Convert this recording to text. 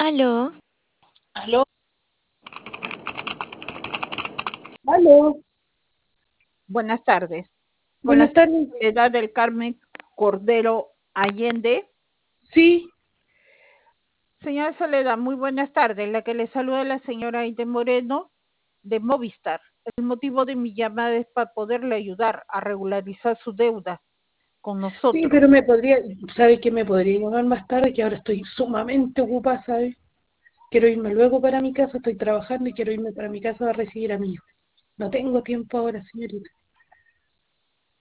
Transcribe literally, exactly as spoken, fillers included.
Aló, Aló, aló. Buenas tardes. Con la Buenas tardes. Soledad del Carmen Cordero Allende. Sí, Señora Soledad, muy buenas tardes. La que le saluda es la señora Aide Moreno de Movistar. El motivo de mi llamada es para poderle ayudar a regularizar su deuda con sí, nosotros. pero me podría, ¿sabe que me podría llamar más tarde? Que ahora estoy sumamente ocupada, ¿sabe? Quiero irme luego para mi casa, estoy trabajando y quiero irme para mi casa a recibir a mi hijo. No tengo tiempo ahora, señorita.